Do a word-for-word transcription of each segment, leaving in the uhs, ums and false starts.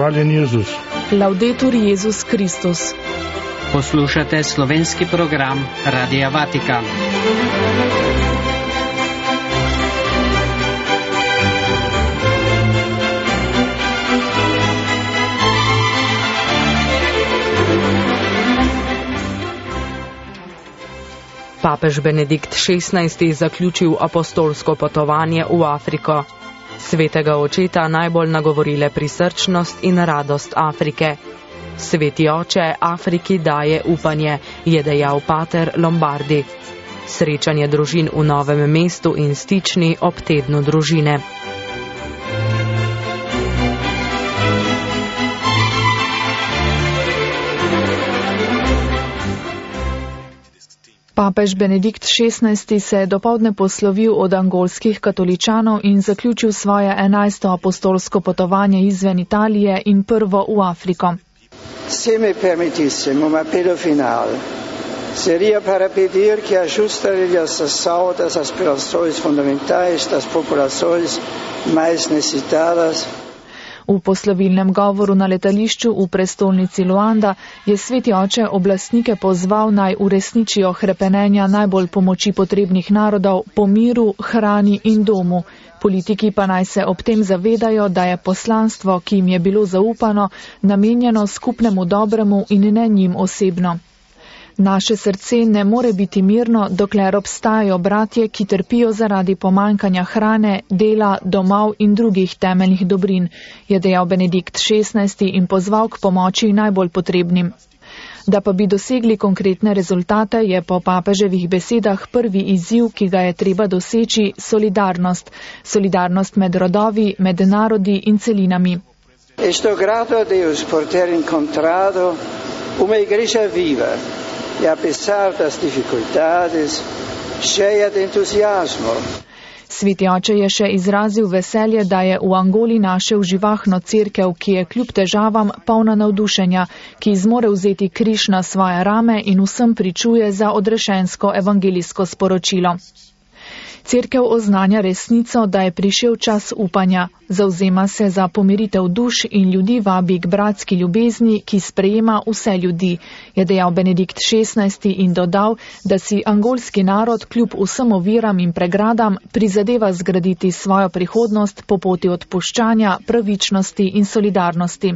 Hvaljen Jezus. Laudetur Jezus Kristus. Poslušate slovenski program Radia Vatikan. Papež Benedikt šestnajsti zaključil apostolsko potovanje v Afriko. Svetega očeta najbolj nagovorile prisrčnost in radost Afrike. Sveti oče Afriki daje upanje, je dejal pater Lombardi. Srečanje družin v Novem mestu in Stični ob tednu družine. Papež Benedikt šestnajsti se je dopoldne poslovil od angolskih katoličanov in zaključil svoje enajsto apostolsko potovanje izven Italije in prvo v Afriko. Se me permitissimo, ma pedo final. Seria para pedir que ajustaria a saúde das aspirações fundamentais das populações mais necessitadas. V poslovilnem govoru na letališču v prestolnici Luanda je sveti oče oblastnike pozval naj uresničijo hrepenenja najbolj pomoči potrebnih narodov po miru, hrani in domu. Politiki pa naj se ob tem zavedajo, da je poslanstvo, ki jim je bilo zaupano, namenjeno skupnemu dobremu in ne njim osebno. Naše srce ne more biti mirno, dokler obstajajo bratje, ki trpijo zaradi pomankanja hrane, dela, domov in drugih temeljnih dobrin, je dejal Benedikt šestnajsti in pozval k pomoči najbolj potrebnim. Da pa bi dosegli konkretne rezultate, je po papeževih besedah prvi izziv, ki ga je treba doseči, solidarnost. Solidarnost med rodovi, med narodi in celinami. Estou grato a Deus por ter encontrado uma igreja viva. E apesar das dificuldades, cheia de entusiasmo. Sveti oče je še izrazil veselje, da je v Angoli našel živahno cerkev, ki je kljub težavam polna navdušenja, ki zmore vzeti križ na svoje rame in vsem pričuje za odrešensko evangelijsko sporočilo. Cerkev oznanja resnico, da je prišel čas upanja. Zavzema se za pomiritev duš in ljudi vabi k bratski ljubezni, ki sprejema vse ljudi, je dejal Benedikt šestnajsti in dodal, da si angolski narod kljub vsem oviram in pregradam prizadeva zgraditi svojo prihodnost po poti odpuščanja, pravičnosti in solidarnosti.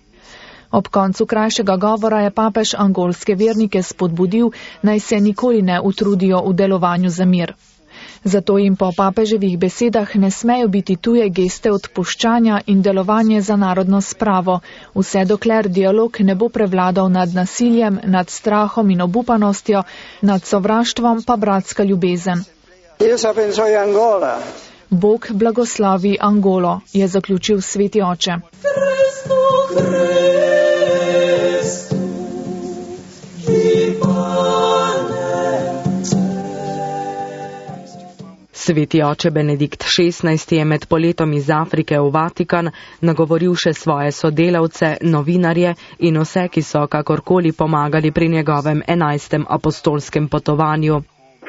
Ob koncu krajšega govora je papež angolske vernike spodbudil, naj se nikoli ne utrudijo v delovanju za mir. Zato jim po papeževih besedah ne smejo biti tuje geste odpuščanja in delovanje za narodno spravo, vse dokler dialog ne bo prevladal nad nasiljem, nad strahom in obupanostjo, nad sovraštvom pa bratska ljubezen. Bog blagoslovi Angolo, je zaključil sveti oče. Sveti oče Benedikt šestnajsti je med poletom iz Afrike v Vatikan nagovoril še svoje sodelavce, novinarje in vse, ki so kakorkoli pomagali pri njegovem enajstem apostolskem potovanju.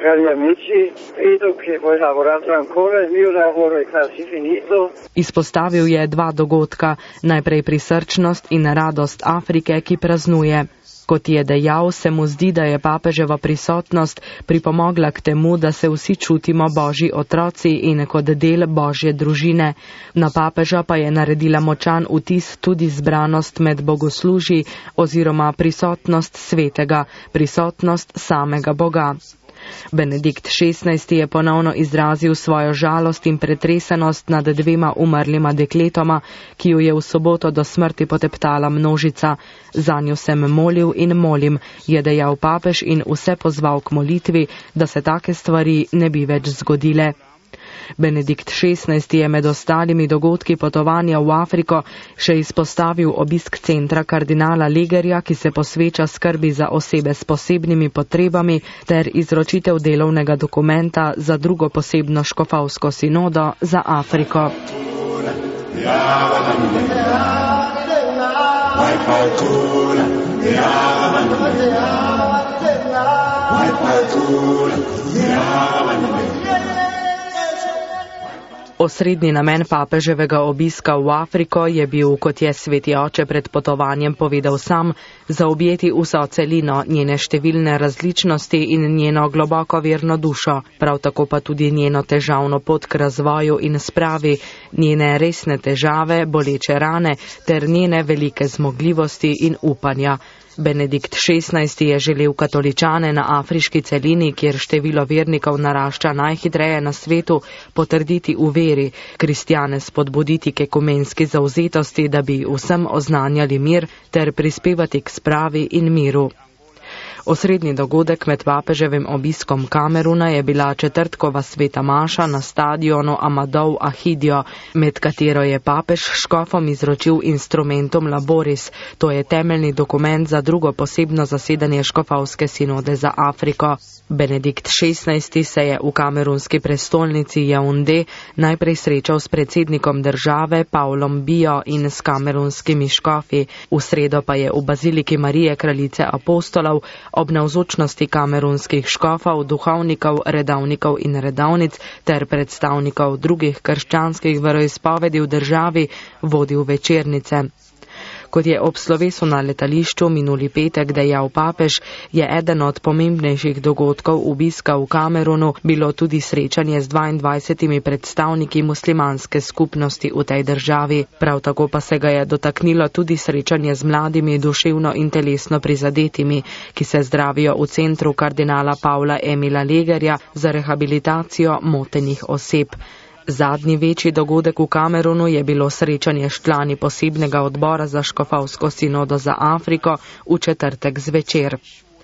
Izpostavil je dva dogodka, najprej prisrčnost in radost Afrike, ki praznuje. Kot je dejal, se mu zdi, da je papeževa prisotnost pripomogla k temu, da se vsi čutimo Božji otroci in kot del Božje družine. Na papeža pa je naredila močan vtis tudi zbranost med bogosluži oziroma prisotnost svetega, prisotnost samega Boga. Benedikt šestnajsti je ponovno izrazil svojo žalost in pretresenost nad dvema umrlima dekletoma, ki ju je v soboto do smrti poteptala množica. Zanju sem molil in molim, je dejal papež in vse pozval k molitvi, da se take stvari ne bi več zgodile. Benedikt šestnajsti je med ostalimi dogodki potovanja v Afriko še izpostavil obisk centra kardinala Legerja, ki se posveča skrbi za osebe s posebnimi potrebami, ter izročitev delovnega dokumenta za drugo posebno škofovsko sinodo za Afriko. Osrednji namen papeževega obiska v Afriko je bil, kot je sveti oče pred potovanjem povedal sam, zaobjeti vso celino, njene številne različnosti in njeno globoko verno dušo, prav tako pa tudi njeno težavno pot k razvoju in spravi, njene resne težave, boleče rane ter njene velike zmogljivosti in upanja. Benedikt šestnajsti je želel katoličane na afriški celini, kjer število vernikov narašča najhitreje na svetu, potrditi v veri, kristjane spodbuditi k ekumenski zavzetosti, da bi vsem oznanjali mir ter prispevati k spravi in miru. Osrednji dogodek med papeževim obiskom Kameruna je bila četrtkova sveta maša na stadionu Amadou Ahidio, med katero je papež škofom izročil instrumentum laboris, to je temeljni dokument za drugo posebno zasedanje škofovske sinode za Afriko. Benedikt šestnajsti se je v kamerunski prestolnici Jaunde najprej srečal s predsednikom države Paulom Bijo in s kamerunskimi škofi, v sredo pa je v baziliki Marije kraljice apostolov ob navzočnosti kamerunskih škofov, duhovnikov, redavnikov in redavnic ter predstavnikov drugih krščanskih veroizpovedi v državi vodil večernice. Kot je ob slovesu na letališču minuli petek dejal papež, je eden od pomembnejših dogodkov obiska v Kamerunu bilo tudi srečanje z dvaindvajsetimi predstavniki muslimanske skupnosti v tej državi. Prav tako pa se ga je dotaknilo tudi srečanje z mladimi duševno in telesno prizadetimi, ki se zdravijo v centru kardinala Pavla Emila Legerja za rehabilitacijo motenih oseb. Zadnji večji dogodek v Kamerunu je bilo srečanje s člani posebnega odbora za škofovsko sinodo za Afriko v četrtek zvečer.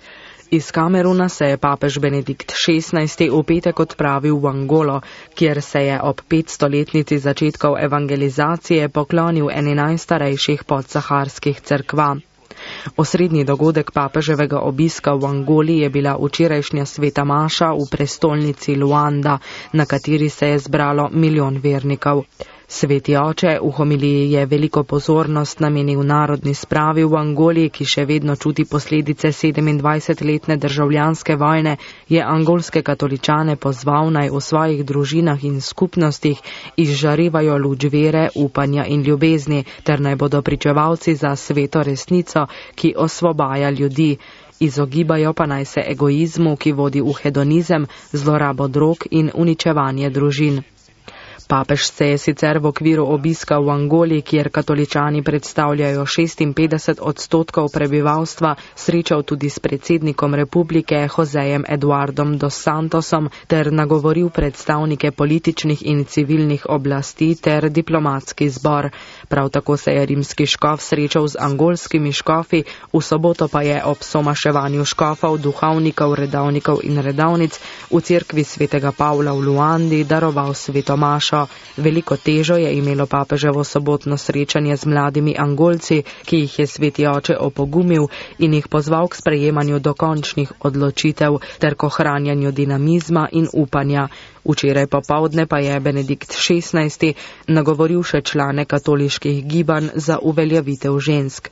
Iz Kameruna se je papež Benedikt šestnajsti v petek odpravil v Angolo, kjer se je ob petstoletnici začetkov evangelizacije poklonil eni najstarejših podsaharskih cerkva. Osrednji dogodek papeževega obiska v Angoli je bila včerajšnja sveta maša v prestolnici Luanda, na kateri se je zbralo milijon vernikov. Sveti oče v homiliji je veliko pozornost namenil narodni spravi v Angoli, ki še vedno čuti posledice sedemindvajsetletne državljanske vojne, je angolske katoličane pozval naj v svojih družinah in skupnostih izžarevajo luč vere, upanja in ljubezni, ter naj bodo pričevalci za sveto resnico, ki osvobaja ljudi. Izogibajo pa naj se egoizmu, ki vodi v hedonizem, zlorabo drog in uničevanje družin. Papež se je sicer v okviru obiska v Angoli, kjer katoličani predstavljajo šestinpetdeset odstotkov prebivalstva, srečal tudi s predsednikom republike Josejem Eduardom dos Santosom ter nagovoril predstavnike političnih in civilnih oblasti ter diplomatski zbor. Prav tako se je rimski škof srečal z angolskimi škofi, v soboto pa je ob somaševanju škofov, duhovnikov, redavnikov in redavnic v cerkvi svetega Pavla v Luandi daroval sveto mašo. Veliko težo je imelo papeževo sobotno srečanje z mladimi Angolci, ki jih je sveti oče opogumil in jih pozval k sprejemanju dokončnih odločitev ter k ohranjanju dinamizma in upanja. Včeraj popovdne pa je Benedikt šestnajsti nagovoril še člane katoliških gibanj za uveljavitev žensk.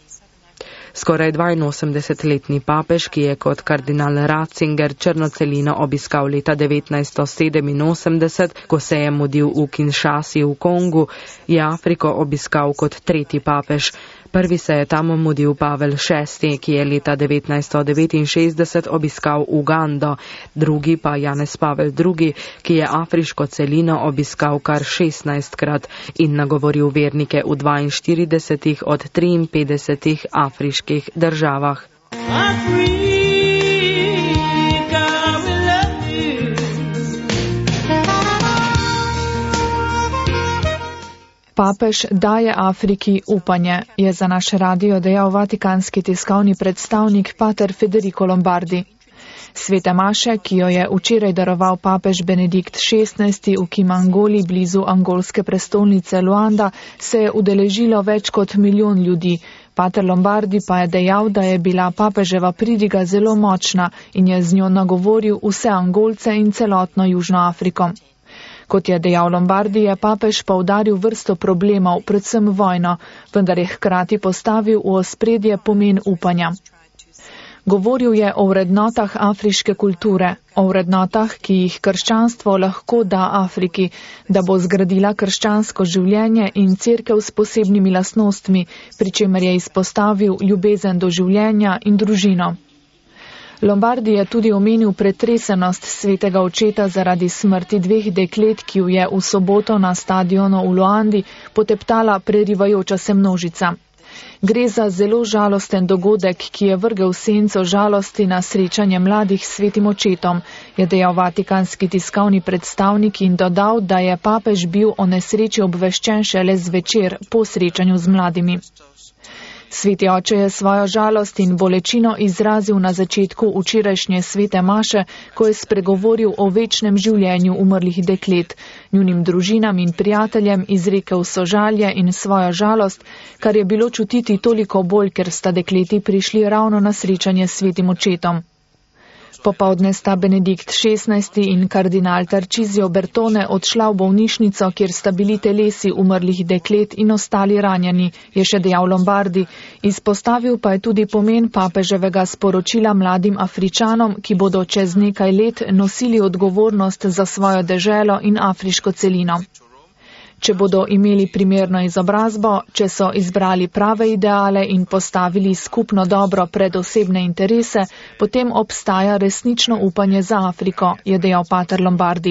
Skoraj dvainosemdesetletni papež, ki je kot kardinal Ratzinger črno celino obiskal leta devetnajststo sedeminosemdeset, ko se je mudil v Kinshasi v Kongu, je Afriko obiskal kot tretji papež. Prvi se je tam mudil Pavel šesti, ki je leta devetnajststo devetinšestdeset obiskal Ugando, drugi pa Janez Pavel drugi, ki je afriško celino obiskal kar šestnajstkrat in nagovoril vernike v dvainštiridesetih od triinpetdesetih afriških državah. Papež daje Afriki upanje, je za naš radio dejal vatikanski tiskovni predstavnik pater Federico Lombardi. Svete maše, ki jo je včeraj daroval papež Benedikt šestnajsti v Kimangoli blizu angolske prestolnice Luanda, se je udeležilo več kot milijon ljudi. Pater Lombardi pa je dejal, da je bila papeževa pridiga zelo močna in je z njo nagovoril vse Angolce in celotno Južno Afriko. Kot je dejal Lombardi, je papež poudaril vrsto problemov, predvsem vojno, vendar je hkrati postavil v ospredje pomen upanja. Govoril je o vrednotah afriške kulture, o vrednotah, ki jih krščanstvo lahko da Afriki, da bo zgradila krščansko življenje in cerkev s posebnimi lastnostmi, pri čemer je izpostavil ljubezen do življenja in družino. Lombardi je tudi omenil pretresenost svetega očeta zaradi smrti dveh deklet, ki ju je v soboto na stadionu v Luandi poteptala prerivajoča se množica. Gre za zelo žalosten dogodek, ki je vrgel senco žalosti na srečanje mladih s svetim očetom, je dejal vatikanski tiskovni predstavnik in dodal, da je papež bil o nesreči obveščen šele zvečer po srečanju z mladimi. Sveti oče je svojo žalost in bolečino izrazil na začetku včerajšnje svete maše, ko je spregovoril o večnem življenju umrlih deklet, njunim družinam in prijateljem izrekel sožalje in svojo žalost, kar je bilo čutiti toliko bolj, ker sta dekleti prišli ravno na srečanje s svetim očetom. Popovdne sta Benedikt šestnajsti in kardinal Tarcísio Bertone odšla v bolnišnico, kjer sta bili telesi umrlih deklet in ostali ranjeni, je še dejal Lombardi. Izpostavil pa je tudi pomen papeževega sporočila mladim Afričanom, ki bodo čez nekaj let nosili odgovornost za svojo deželo in afriško celino. Če bodo imeli primerno izobrazbo, če so izbrali prave ideale in postavili skupno dobro pred osebne interese, potem obstaja resnično upanje za Afriko, je dejal pater Lombardi.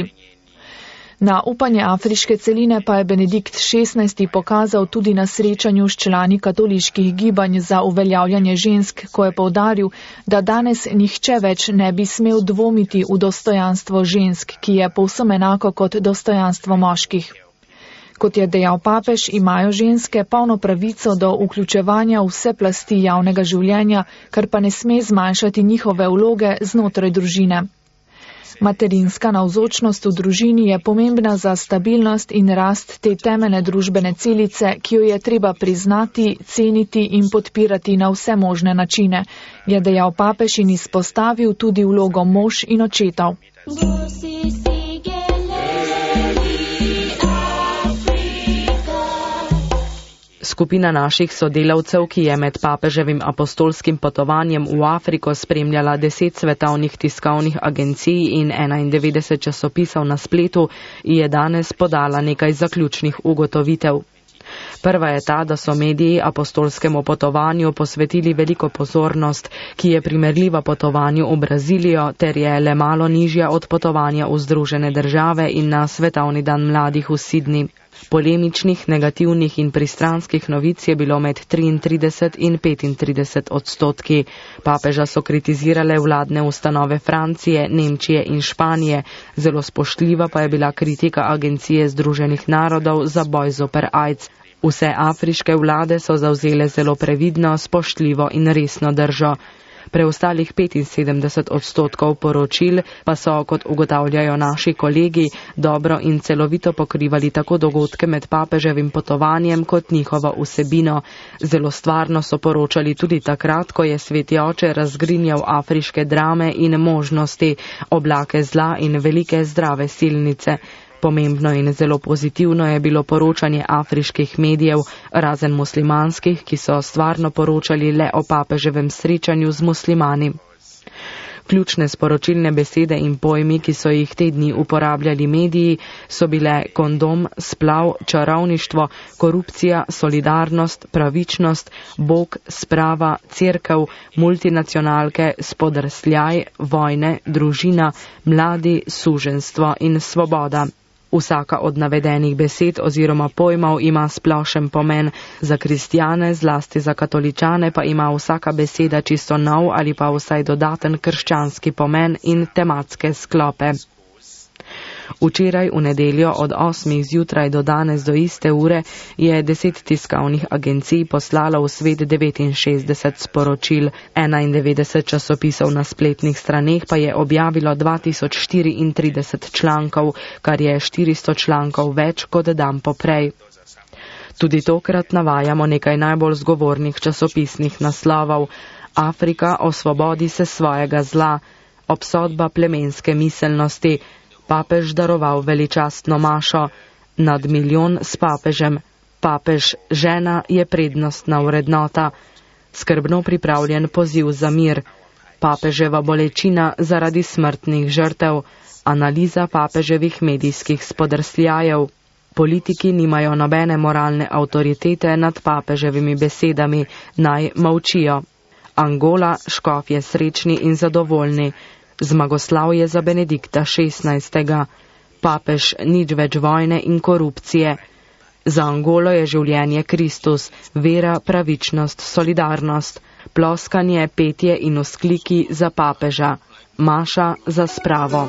Na upanje afriške celine pa je Benedikt šestnajsti pokazal tudi na srečanju s člani katoliških gibanj za uveljavljanje žensk, ko je poudaril, da danes nihče več ne bi smel dvomiti v dostojanstvo žensk, ki je povsem enako kot dostojanstvo moških. Kot je dejal papež, imajo ženske polno pravico do vključevanja v vse plasti javnega življenja, kar pa ne sme zmanjšati njihove vloge znotraj družine. Materinska navzočnost v družini je pomembna za stabilnost in rast te temeljne družbene celice, ki jo je treba priznati, ceniti in podpirati na vse možne načine, je dejal papež in izpostavil tudi vlogo mož in očetov. Skupina naših sodelavcev, ki je med papeževim apostolskim potovanjem v Afriko spremljala deset svetovnih tiskovnih agencij in enaindevetdeset časopisov na spletu, je danes podala nekaj zaključnih ugotovitev. Prva je ta, da so mediji apostolskemu potovanju posvetili veliko pozornost, ki je primerljiva potovanju v Brazilijo, ter je le malo nižja od potovanja v Združene države in na Svetovni dan mladih v Sidni. Polemičnih, negativnih in pristranskih novic je bilo med triintrideset in petintrideset odstotki. Papeža so kritizirale vladne ustanove Francije, Nemčije in Španije. Zelo spoštljiva pa je bila kritika Agencije Združenih narodov za boj zoper AIDS. Vse afriške vlade so zavzele zelo previdno, spoštljivo in resno držo. Preostalih petinsedemdeset odstotkov poročil pa so, kot ugotavljajo naši kolegi, dobro in celovito pokrivali tako dogodke med papeževim potovanjem kot njihovo vsebino. Zelo stvarno so poročali tudi takrat, ko je sveti oče razgrinjal afriške drame in možnosti, oblake zla in velike zdrave silnice. Pomembno in zelo pozitivno je bilo poročanje afriških medijev, razen muslimanskih, ki so stvarno poročali le o papeževem srečanju z muslimani. Ključne sporočilne besede in pojmi, ki so jih te dni uporabljali mediji, so bile kondom, splav, čarovništvo, korupcija, solidarnost, pravičnost, Bog, sprava, cerkev, multinacionalke, spodrsljaj, vojne, družina, mladi, suženstvo in svoboda. Vsaka od navedenih besed oziroma pojmov ima splošen pomen, za kristjane, zlasti za katoličane pa ima vsaka beseda čisto nov ali pa vsaj dodaten krščanski pomen in tematske sklope. Včeraj v nedeljo od osmih zjutraj do danes do iste ure je deset tiskovnih agencij poslalo v svet devetinšestdeset sporočil, enaindevetdeset časopisov na spletnih straneh pa je objavilo dva tisoč štiriintrideset člankov, kar je štiristo člankov več kot dan poprej. Tudi tokrat navajamo nekaj najbolj zgovornih časopisnih naslovov. Afrika osvobodi se svojega zla, obsodba plemenske miselnosti, papež daroval veličastno mašo, nad milijon s papežem, papež žena je prednostna vrednota, skrbno pripravljen poziv za mir, papeževa bolečina zaradi smrtnih žrtev, analiza papeževih medijskih spodrsljajev. Politiki nimajo nobene moralne avtoritete nad papeževimi besedami, naj molčijo. Angola, škofje srečni in zadovoljni. Zmagoslavje za Benedikta šestnajstega. Papež, nič več vojne in korupcije. Za Angolo je življenje Kristus, vera, pravičnost, solidarnost. Ploskanje, petje in vzkliki za papeža. Maša za spravo.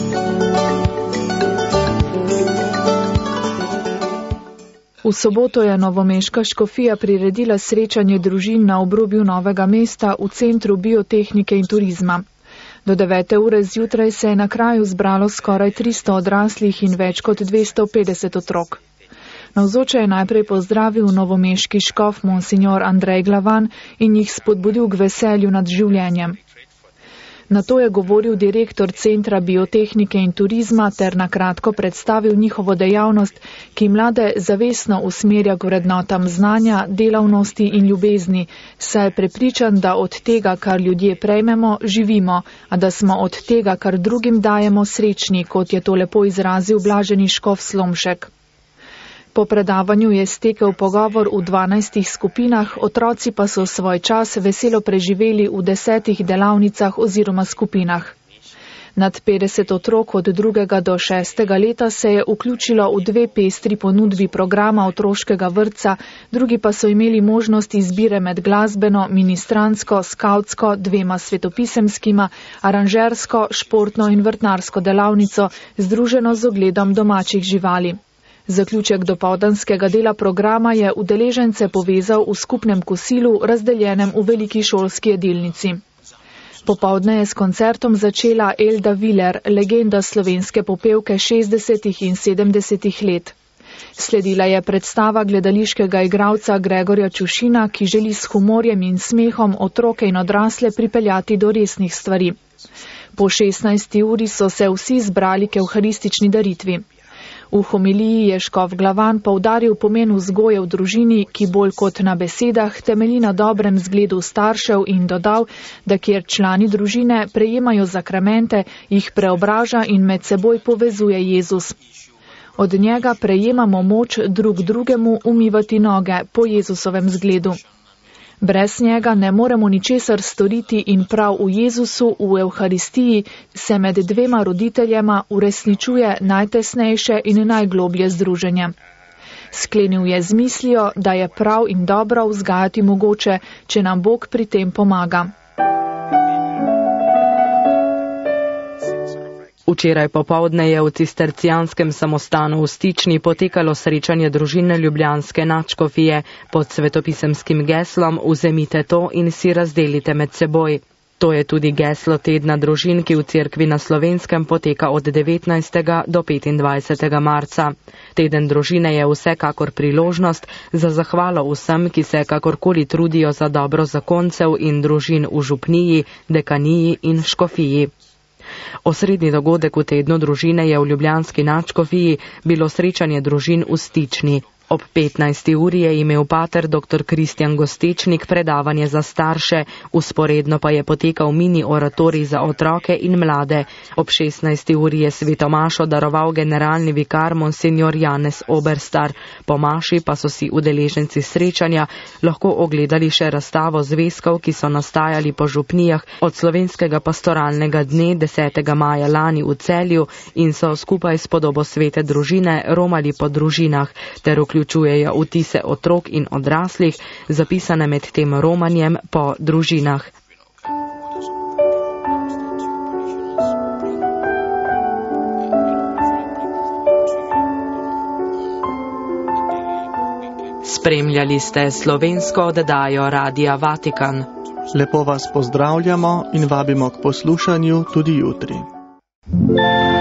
V soboto je novomeška škofija priredila srečanje družin na obrobju Novega mesta v Centru biotehnike in turizma. Do devete ure zjutraj se je na kraju zbralo skoraj tristo odraslih in več kot dvesto petdeset otrok. Navzoče je najprej pozdravil novomeški škof monsignor Andrej Glavan in jih spodbudil k veselju nad življenjem. Nato je govoril direktor Centra biotehnike in turizma ter na kratko predstavil njihovo dejavnost, ki mlade zavestno usmerja k vrednotam znanja, delavnosti in ljubezni, saj je prepričan, da od tega, kar ljudje prejmemo, živimo, a da smo od tega, kar drugim dajemo, srečni, kot je to lepo izrazil blaženi škof Slomšek. Po predavanju je stekel pogovor v dvanajstih skupinah, otroci pa so svoj čas veselo preživeli v desetih delavnicah oziroma skupinah. Nad petdeset otrok od drugega do šestega leta se je vključilo v dve pestri ponudbi programa otroškega vrtca, drugi pa so imeli možnost izbire med glasbeno, ministransko, skavtsko, dvema svetopisemskima, aranžersko, športno in vrtnarsko delavnico, združeno z ogledom domačih živali. Zaključek dopoldanskega dela programa je udeležence povezal v skupnem kosilu, razdeljenem v veliki šolski jedilnici. Popoldne je s koncertom začela Elda Viler, legenda slovenske popevke šestdesetih in sedemdesetih let. Sledila je predstava gledališkega igralca Gregorja Čušina, ki želi s humorjem in smehom otroke in odrasle pripeljati do resnih stvari. Po šestnajsti uri so se vsi zbrali k evharistični daritvi. V homiliji je škof Glavan poudaril pomen vzgoje v družini, ki bolj kot na besedah temelji na dobrem zgledu staršev in dodal, da kjer člani družine prejemajo zakramente, jih preobraža in med seboj povezuje Jezus. Od njega prejemamo moč drug drugemu umivati noge po Jezusovem zgledu. Brez njega ne moremo ničesar storiti in prav v Jezusu, v Evharistiji, se med dvema roditeljema uresničuje najtesnejše in najgloblje združenje. Sklenil je z mislijo, da je prav in dobro vzgajati mogoče, če nam Bog pri tem pomaga. Včeraj popovdne je v cistercijanskem samostanu v Stični potekalo srečanje družine ljubljanske nadškofije pod svetopisemskim geslom Vzemite to in si razdelite med seboj. To je tudi geslo tedna družin, ki v cerkvi na Slovenskem poteka od devetnajstega do petindvajsetega marca. Teden družine je vsekakor priložnost za zahvalo vsem, ki se kakorkoli trudijo za dobro zakoncev in družin v župniji, dekaniji in škofiji. Osrednji dogodek v tednu družine je v ljubljanski nadškofiji bilo srečanje družin v Stični. Ob petnajsti uri je imel pater dr. Kristjan Gostečnik predavanje za starše, usporedno pa je potekal mini oratorij za otroke in mlade. Ob šestnajsti uri je sveto mašo daroval generalni vikar monsignor Janez Oberstar. Po maši pa so si udeleženci srečanja lahko ogledali še razstavo zvezkov, ki so nastajali po župnijah od slovenskega pastoralnega dne desetega maja lani v Celju in so skupaj s podobo svete družine romali po družinah ter vključujejo vtise otrok in odraslih, zapisane med tem romanjem po družinah. Spremljali ste slovensko oddajo Radia Vatikan. Lepo vas pozdravljamo in vabimo k poslušanju tudi jutri.